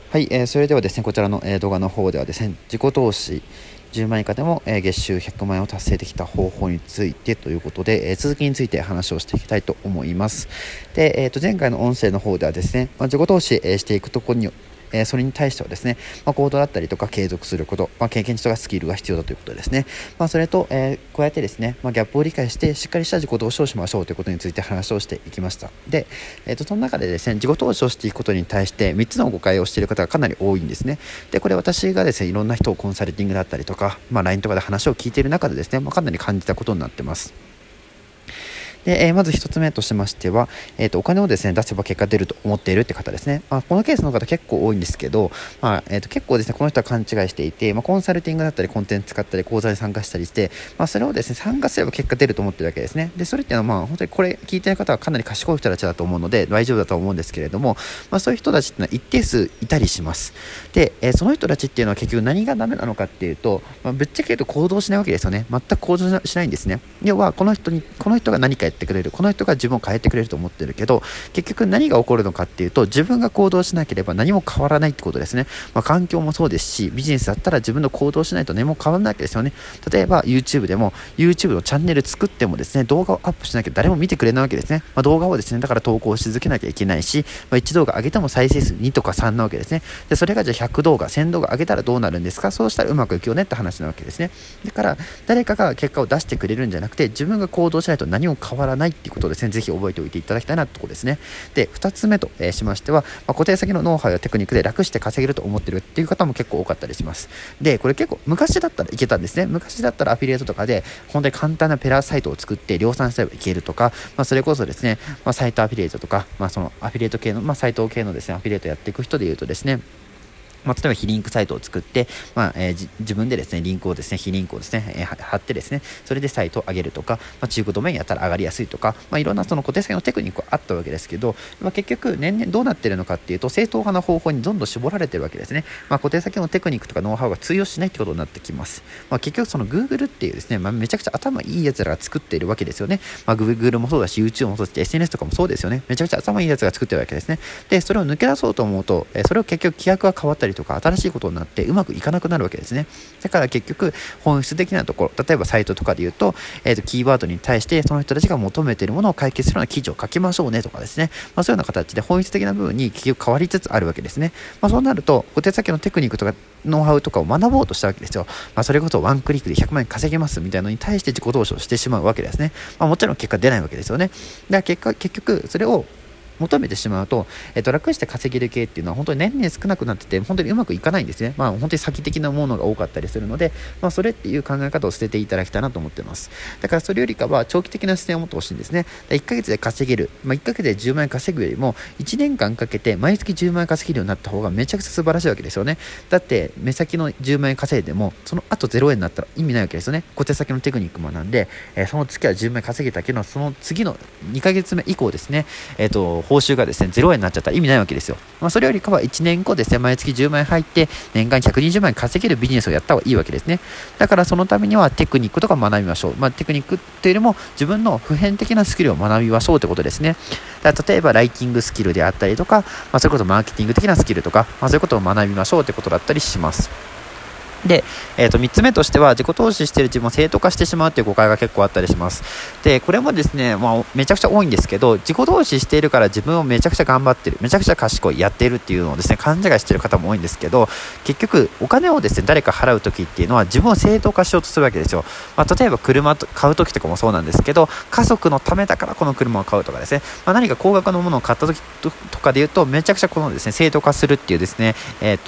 はい、それではですね、こちらの、動画の方ではですね、自己投資10万円以下でも、月収100万円を達成できた方法についてということで、続きについて話をしていきたいと思います。で、前回の音声の方ではですね、自己投資、していくところにそれに対してはですね、行動だったりとか継続すること、経験値とかスキルが必要だということですね。それと、こうやってですね、ギャップを理解してしっかりした自己投資をしましょうということについて話をしていきました。で、その中でですね、自己投資をしていくことに対して3つの誤解をしている方がかなり多いんですね。で、これ私がですね、いろんな人をコンサルティングだったりとか、LINE とかで話を聞いている中でですね、かなり感じたことになってます。で、まず1つ目としましては、お金をですね出せば結果出ると思っているって方ですね。このケースの方結構多いんですけど、結構ですねこの人は勘違いしていて、コンサルティングだったりコンテンツ使ったり講座に参加したりして、それをですね参加すれば結果出ると思ってるわけですね。でそれっていうのは本当にこれ聞いてる方はかなり賢い人たちだと思うので大丈夫だと思うんですけれども、そういう人たちっていうのは一定数いたりします。で、その人たちっていうのは結局何がダメなのかっていうと、ぶっちゃけ言うと行動しないわけですよね。全く行動しないんですね。要はこの人が何かやってくれる、この人が自分を変えてくれると思ってるけど、結局何が起こるのかっていうと、自分が行動しなければ何も変わらないってことですね。環境もそうですし、ビジネスだったら自分の行動しないと何も変わらないわけですよね。例えば YouTube でも YouTube のチャンネル作ってもですね、動画をアップしなきゃ誰も見てくれないわけですね。動画をですねだから投稿し続けなきゃいけないし、1動画上げても再生数2とか3なわけですね。でそれがじゃあ100動画1000動画上げたらどうなるんですか。そうしたらうまくいくよねって話なわけですね。だから誰かが結果を出してくれるんじゃなくて、自分が行動しないと何も変わらないっていうことをですね、ぜひ覚えておいていただきたいなところですね。で2つ目と、しましては、固定先のノウハウやテクニックで楽して稼げると思ってるっていう方も結構多かったりします。でこれ結構昔だったらいけたんですね。昔だったらアフィリエイトとかで本当に簡単なペラサイトを作って量産すればいけるとか、それこそですね、サイトアフィリエイトとか、そのアフィリエイト系の、サイト系のですねアフィリエイトやっていく人でいうとですね、例えば非リンクサイトを作って、自分でですねリンクをですね非リンクをですね、貼ってですね、それでサイトを上げるとか、中古ドメインやったら上がりやすいとか、いろんなその固定先のテクニックがあったわけですけど、結局年々どうなっているのかっていうと、正統派な方法にどんどん絞られているわけですね。固定先のテクニックとかノウハウが通用しないってことになってきます。結局その Google っていうですね、めちゃくちゃ頭いいやつらが作っているわけですよね。Google もそうだし YouTube もそうだし SNS とかもそうですよね。めちゃくちゃ頭いいやつが作ってるわけですね。でそれを抜け出そうと思うと、それを結局規約が変わったりとか新しいことになってうまくいかなくなるわけですね。だから結局本質的なところ、例えばサイトとかで言うと、キーワードに対してその人たちが求めているものを解決するような記事を書きましょうねとかですね、そういうような形で本質的な部分に結局変わりつつあるわけですね。そうなると固定先のテクニックとかノウハウとかを学ぼうとしたわけですよ。それこそワンクリックで100万円稼げますみたいなのに対して自己投資をしてしまうわけですね。もちろん結果出ないわけですよね。だから結局それを求めてしまうと、楽して稼げる系っていうのは本当に年々少なくなってて、本当にうまくいかないんですね。本当に先的なものが多かったりするので、それっていう考え方を捨てていただきたいなと思っています。だからそれよりかは長期的な視点を持ってほしいんですね。1ヶ月で稼げる、1ヶ月で10万円稼ぐよりも1年間かけて毎月10万円稼げるようになった方がめちゃくちゃ素晴らしいわけですよね。だって目先の10万円稼いでもその後0円になったら意味ないわけですよね。固定先のテクニックも学んで、その月は10万円稼げたけど、その次の2ヶ月目以降ですね、報酬がですね0円になっちゃったら意味ないわけですよ。それよりかは1年後ですね、毎月10万円入って年間120万円稼げるビジネスをやった方がいいわけですね。だからそのためにはテクニックとか学びましょう。テクニックというよりも自分の普遍的なスキルを学びましょうということですね。だから例えばライティングスキルであったりとか、それこそマーケティング的なスキルとか、そういうことを学びましょうということだったりします。で、3つ目としては自己投資している自分を正当化してしまうという誤解が結構あったりします。でこれもですね、めちゃくちゃ多いんですけど、自己投資しているから自分をめちゃくちゃ頑張ってる、めちゃくちゃ賢い、やっているっていうのをですね勘違いしている方も多いんですけど、結局お金をですね誰か払う時っていうのは自分を正当化しようとするわけですよ。例えば車買う時とかもそうなんですけど、家族のためだからこの車を買うとかですね、何か高額のものを買った時とかで言うとめちゃくちゃこのですね正当化するっていうですね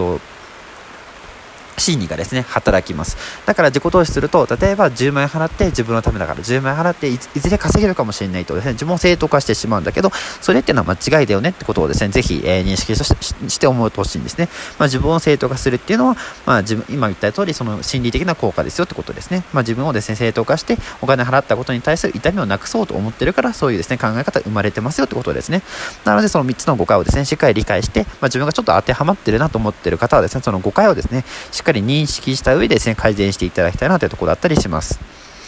心理がですね働きます。だから自己投資すると、例えば10万円払って自分のためだから10万円払っていずれ稼げるかもしれないとですね、自分を正当化してしまうんだけど、それっていうのは間違いだよねってことをですねぜひ、認識して思ってほしいんですね。自分を正当化するっていうのは、今言った通りその心理的な効果ですよってことですね。自分をですね正当化してお金払ったことに対する痛みをなくそうと思ってるから、そういうですね考え方生まれてますよってことですね。なのでその3つの誤解をですねしっかり理解して、自分がちょっと当てはまってるなと思ってる方はですね、その誤解をですねしっかり認識した上でですね改善していただきたいなというところだったりします。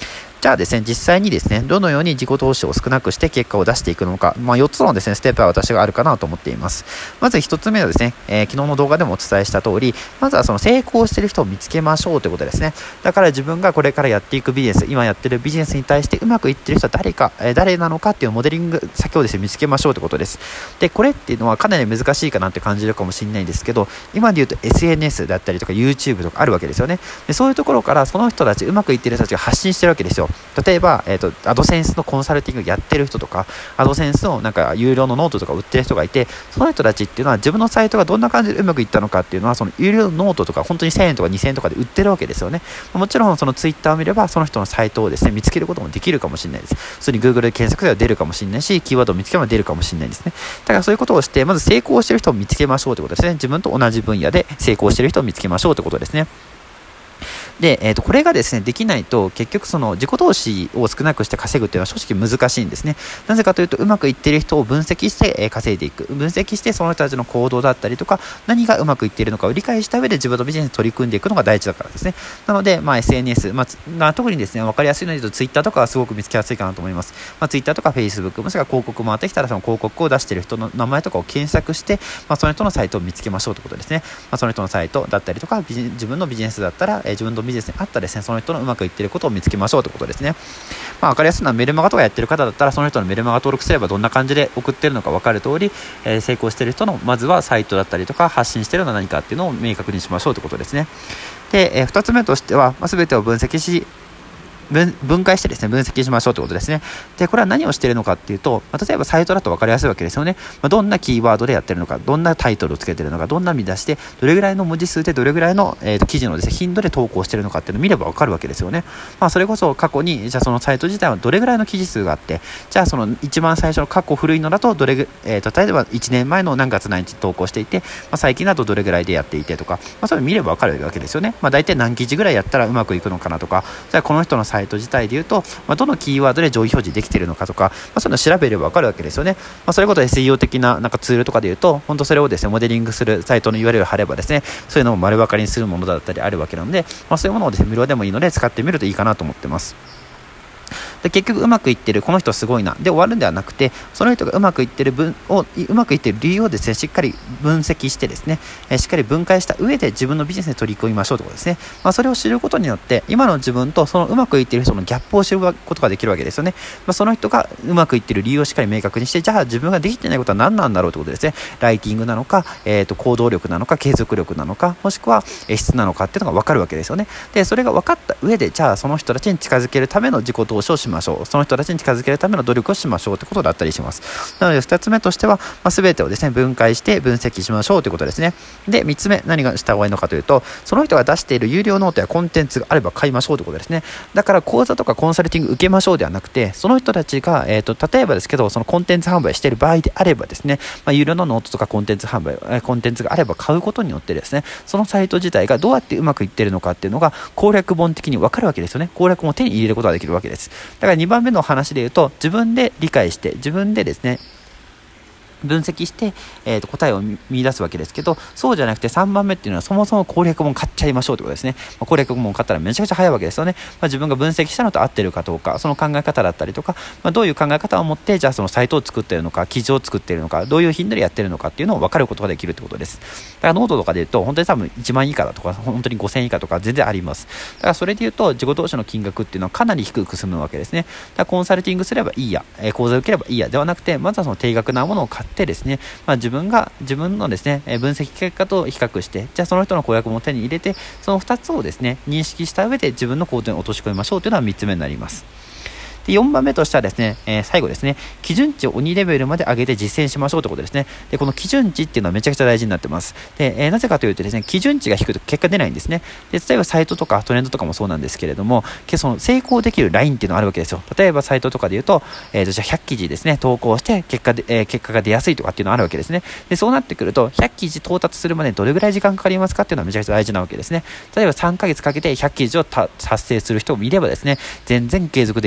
じゃあですね、実際にですね、どのように自己投資を少なくして結果を出していくのか、4つのですね、ステップは私があるかなと思っています。まず1つ目はですね、昨日の動画でもお伝えした通り、まずはその成功している人を見つけましょうということですね。だから自分がこれからやっていくビジネス、今やっているビジネスに対してうまくいっている人は誰なのかっていうモデリング先をですね、見つけましょうということです。で、これっていうのはかなり難しいかなって感じるかもしれないんですけど、今で言うと SNS だったりとか YouTube とかあるわけですよね。で、そういうところからその人たち、うまくいっている人たちが発信してるわけですよ。例えば、アドセンスのコンサルティングやってる人とか、アドセンスのなんか有料のノートとか売ってる人がいて、その人たちっていうのは自分のサイトがどんな感じでうまくいったのかっていうのは、その有料ノートとか本当に1000円とか2000円とかで売ってるわけですよね。もちろんそのツイッターを見ればその人のサイトをですね、見つけることもできるかもしれないです。普通に Google で検索では出るかもしれないし、キーワードを見つければ出るかもしれないですね。だからそういうことをして、まず成功している人を見つけましょうということですね。自分と同じ分野で成功している人を見つけましょうということですね。で、これがですね、できないと結局その自己投資を少なくして稼ぐっていうのは正直難しいんですね。なぜかというと、うまくいっている人を分析して、稼いでいく。分析してその人たちの行動だったりとか、何がうまくいっているのかを理解した上で自分のビジネスに取り組んでいくのが大事だからですね。なので、SNS、特にですね、分かりやすいので言うと Twitter とかはすごく見つけやすいかなと思います。Twitter とか Facebook、もしくは広告回ってきたらその広告を出している人の名前とかを検索して、その人のサイトを見つけましょうということですね。その人のサイトだったりとか、自分のビジネスだったら、自分のビジネスに合ったですね、その人のうまくいっていることを見つけましょうということですね。分かりやすいのはメルマガとかやってる方だったら、その人のメルマガ登録すればどんな感じで送っているのか分かる通り、成功している人のまずはサイトだったりとか発信しているのは何かっていうのを明確にしましょうということですね。で、2つ目としては、全てを分解してですね、分析しましょうということですね。で、これは何をしているのかっていうと、例えばサイトだと分かりやすいわけですよね。どんなキーワードでやってるのか、どんなタイトルをつけてるのか、どんな見出しで、どれぐらいの文字数で、どれぐらいの、記事のですね、頻度で投稿してるのかっていうのを見れば分かるわけですよね。それこそ過去に、じゃあそのサイト自体はどれぐらいの記事数があって、じゃあその一番最初の過去古いのだと例えば1年前の何月何日投稿していて、最近だとどれぐらいでやっていてとか、それ見れば分かるわけですよね。大体何記事ぐらいやったらうまくいくのかなとか、じゃあこの人のサイト自体で言うと、どのキーワードで上位表示できているのかとか、そういうのを調べれば分かるわけですよね。それこそ SEO 的なツールとかで言うと、本当それをですね、モデリングするサイトの URL を貼ればですね、そういうのを丸分かりにするものだったりあるわけなので、そういうものをですね、無料でもいいので使ってみるといいかなと思ってます。で、結局うまくいってる、この人すごいなで終わるんではなくて、その人がうまくいってる理由をですね、しっかり分析してですね、しっかり分解した上で自分のビジネスに取り組みましょうということですね。それを知ることによって、今の自分とそのうまくいっている人のギャップを知ることができるわけですよね。その人がうまくいっている理由をしっかり明確にして、じゃあ自分ができていないことは何なんだろうということですね。ライティングなのか、行動力なのか、継続力なのか、もしくは質なのかっていうのが分かるわけですよね。で、それが分かった上で、じゃあその人たちに近づけるための自己投資をしましょう。その人たちに近づけるための努力をしましょうということだったりします。なので2つ目としては、全てをですね、分解して分析しましょうということですね。で、3つ目、何がした方がいいのかというと、その人が出している有料ノートやコンテンツがあれば買いましょうということですね。だから講座とかコンサルティング受けましょうではなくて、その人たちが、例えばですけど、そのコンテンツ販売している場合であればですね、有料のノートとかコンテンツがあれば買うことによってですね、そのサイト自体がどうやってうまくいっているのかっていうのが攻略本的に分かるわけですよね。攻略本を手に入れることができるわけです。だから2番目の話で言うと、自分で理解して自分でですね分析して、答えを見出すわけですけど、そうじゃなくて3番目っていうのはそもそも攻略本買っちゃいましょうということですね。攻略本買ったらめちゃくちゃ早いわけですよね。自分が分析したのと合ってるかどうか、その考え方だったりとか、どういう考え方を持ってじゃあそのサイトを作っているのか、記事を作っているのか、どういう頻度でやっているのかっていうのを分かることができるってことです。だからノートとかで言うと本当に多分1万以下だとか、本当に5000円以下とか全然あります。だからそれで言うと自己投資の金額っていうのはかなり低く済むわけですね。だからコンサルティングすればいいや、講座受ければいいやではなくて、まずはその低額なものを買ってですね、自分のですね、分析結果と比較して、じゃあその人の公約も手に入れて、その2つをですね、認識した上で自分の行動に落とし込みましょうというのは3つ目になります。で、4番目としてはですね、最後ですね、基準値を2レベルまで上げて実践しましょうということですね。で、この基準値っていうのはめちゃくちゃ大事になってます。で、なぜかというとですね、基準値が低いと結果出ないんですね。で、例えばサイトとかトレンドとかもそうなんですけれども、その成功できるラインっていうのがあるわけですよ。例えばサイトとかで言うと、じゃあ100記事ですね、投稿して結果が出やすいとかっていうのがあるわけですね。で、そうなってくると、100記事到達するまでにどれぐらい時間かかりますかっていうのはめちゃくちゃ大事なわけですね。例えば3ヶ月かけて100記事を達成する人を見ればですね、全然継続できず1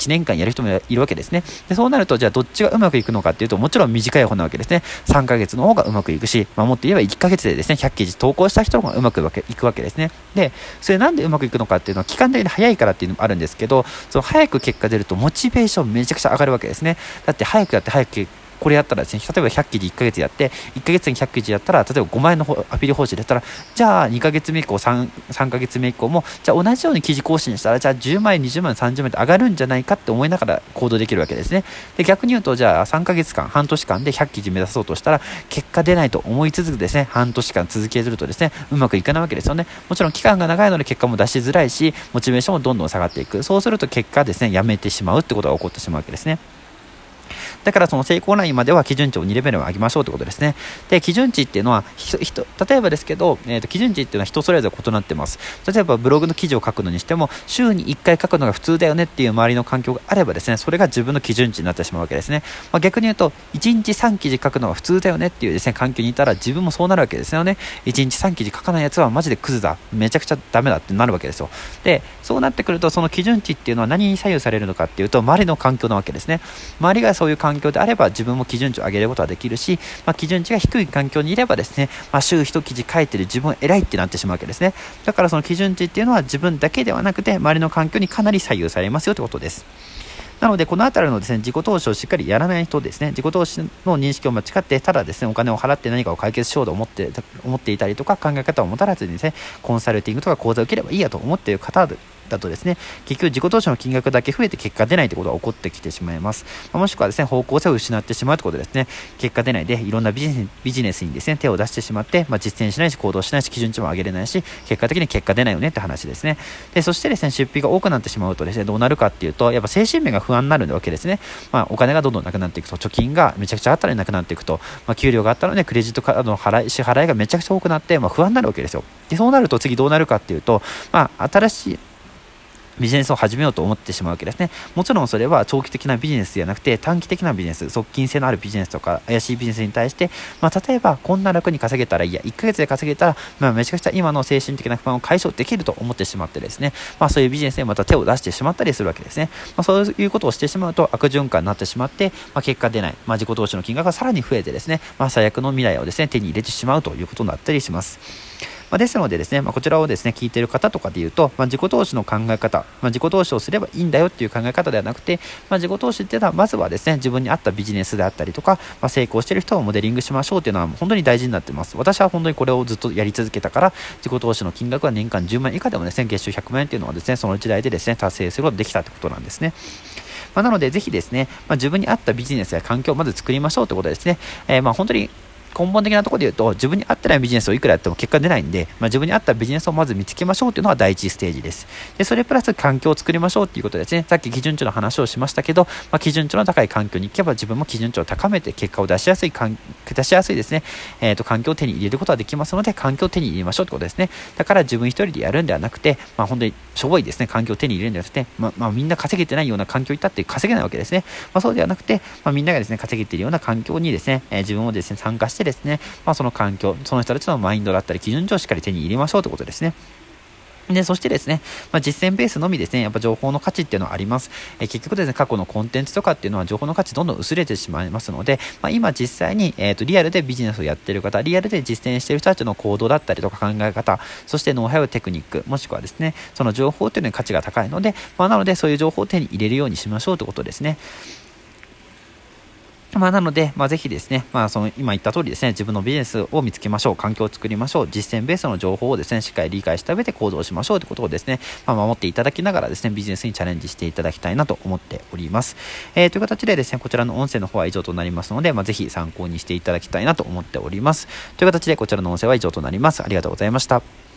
1年間やる人もいるわけですね。でそうなるとじゃあどっちがうまくいくのかっていうと、もちろん短い方なわけですね。3ヶ月の方がうまくいくし、もっと言えば1ヶ月でですね100記事投稿した人の方がうまくいくわけですね。でそれなんでうまくいくのかっていうのは、期間的に早いからっていうのもあるんですけど、その早く結果出るとモチベーションめちゃくちゃ上がるわけですね。だって早くやって早くこれやったらですね、例えば100記事1ヶ月やって1ヶ月に100記事やったら、例えば5万円のアピール報酬だったら、じゃあ2ヶ月目以降 3ヶ月目以降もじゃあ同じように記事更新したら、じゃあ10万円20万円30万円って上がるんじゃないかって思いながら行動できるわけですね。で逆に言うと、じゃあ3ヶ月間半年間で100記事目指そうとしたら、結果出ないと思い続くですね、半年間続けるとですねうまくいかないわけですよね。もちろん期間が長いので結果も出しづらいし、モチベーションもどんどん下がっていく。そうすると結果ですねやめてしまうってことが起こってしまうわけですね。だからその成功ラインまでは基準値を2レベル上げましょうということですね。で基準値っていうのは例えばですけど、基準値っていうのは人それぞれ異なってます。例えばブログの記事を書くのにしても、週に1回書くのが普通だよねっていう周りの環境があればですね、それが自分の基準値になってしまうわけですね。逆に言うと1日3記事書くのが普通だよねっていうですね環境にいたら、自分もそうなるわけですよね。1日3記事書かないやつはマジでクズだ、めちゃくちゃダメだってなるわけですよ。でそうなってくると、その基準値っていうのは何に左右されるのかっていうと、周りの環境なわけですね。周りがそういう環境であれば自分も基準値を上げることができるし、基準値が低い環境にいればですね、週1記事書いてる自分偉いってなってしまうわけですね。だからその基準値っていうのは自分だけではなくて、周りの環境にかなり左右されますよということです。なのでこのあたりのですね自己投資をしっかりやらない人ですね、自己投資の認識を間違ってただですねお金を払って何かを解決しようと思っていたりとか、考え方を持たらずにですねコンサルティングとか講座を受ければいいやと思っている方だとですね、結局自己投資の金額だけ増えて結果出ないということが起こってきてしまいます。もしくはですね方向性を失ってしまうということですね。結果出ないでいろんなビジネスにですね手を出してしまって、実践しないし行動しないし基準値も上げれないし、結果的に結果出ないよねって話ですね。でそしてですね出費が多くなってしまうとですねどうなるかっていうと、やっぱ精神面が不安になるわけですね。お金がどんどんなくなっていくと、貯金がめちゃくちゃあったらなくなっていくと、給料があったのでクレジットカードの支払いがめちゃくちゃ多くなって、不安になるわけですよ。でそうなると次どうなるかっていうと、新しいビジネスを始めようと思ってしまうわけですね。もちろんそれは長期的なビジネスではなくて、短期的なビジネス、側近性のあるビジネスとか怪しいビジネスに対して、例えばこんな楽に稼げたらいいや、1ヶ月で稼げたら、めちゃくちゃ今の精神的な不安を解消できると思ってしまってですね、そういうビジネスにまた手を出してしまったりするわけですね。そういうことをしてしまうと悪循環になってしまって、結果出ない、自己投資の金額がさらに増えてですね、最悪の未来をですね手に入れてしまうということになったりします。ですのでですね、こちらをですね聞いている方とかで言うと、自己投資の考え方、自己投資をすればいいんだよっていう考え方ではなくて、自己投資っていうのはまずはですね自分に合ったビジネスであったりとか、成功している人をモデリングしましょうっていうのは本当に大事になっています。私は本当にこれをずっとやり続けたから、自己投資の金額は年間10万円以下でもですね月収100万円っていうのはですねその時代でですね達成することができたってことなんですね。なのでぜひですね、自分に合ったビジネスや環境をまず作りましょうということですね。本当に根本的なところで言うと、自分に合ってないビジネスをいくらやっても結果出ないんで、自分に合ったビジネスをまず見つけましょうというのが第一ステージです。でそれプラス環境を作りましょうということですね。さっき基準値の話をしましたけど、基準値の高い環境に行けば自分も基準値を高めて結果を出しやすいですね、環境を手に入れることができますので、環境を手に入れましょうということですね。だから自分一人でやるんではなくて、本当にしょぼいですね環境を手に入れるんではなくて、みんな稼げてないような環境にいたって稼げないわけですね。そうではなくて、みんながですね稼げているような環境にですね、自分もですね参加してですね、その環境、その人たちのマインドだったり基準値をしっかり手に入れましょうということですね。でそしてですね、実践ベースのみですね、やっぱ情報の価値っていうのはあります。結局ですね、過去のコンテンツとかっていうのは情報の価値どんどん薄れてしまいますので、今実際に、リアルでビジネスをやっている方、リアルで実践している人たちの行動だったりとか考え方、そしてノウハウ、テクニック、もしくはですね、その情報っていうのに価値が高いので、なのでそういう情報を手に入れるようにしましょうということですね。なので、ぜひですね、その今言った通りですね、自分のビジネスを見つけましょう、環境を作りましょう、実践ベースの情報をですね、しっかり理解した上で行動しましょうということをですね、守っていただきながらですね、ビジネスにチャレンジしていただきたいなと思っております。という形でですね、こちらの音声の方は以上となりますので、ぜひ参考にしていただきたいなと思っております。という形で、こちらの音声は以上となります。ありがとうございました。